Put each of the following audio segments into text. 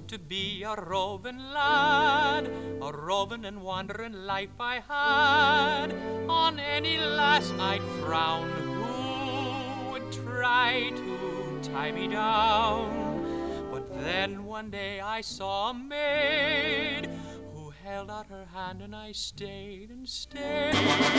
used to be a roving lad, a roving and wandering life I had. On any lass I'd frown who would try to tie me down. But then one day I saw a maid who held out her hand, and I stayed and stayed.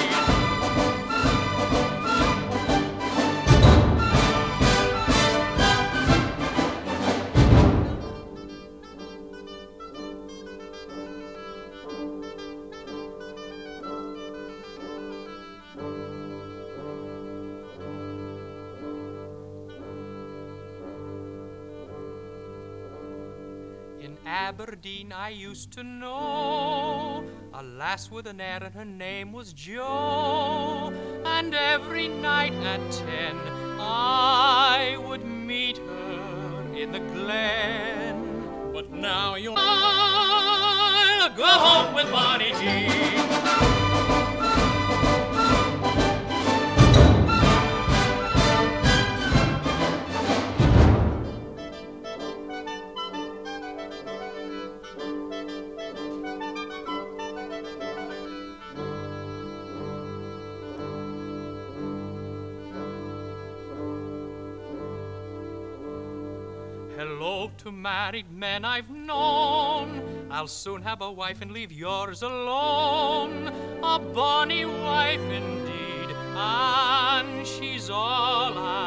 In Aberdeen I used to know a lass with an air, and her name was Jo. And every night at 10 I would meet her in the glen. But now I'll go home with Bonnie G. Hello to married men I've known. I'll soon have a wife and leave yours alone. A bonny wife indeed, and she's all I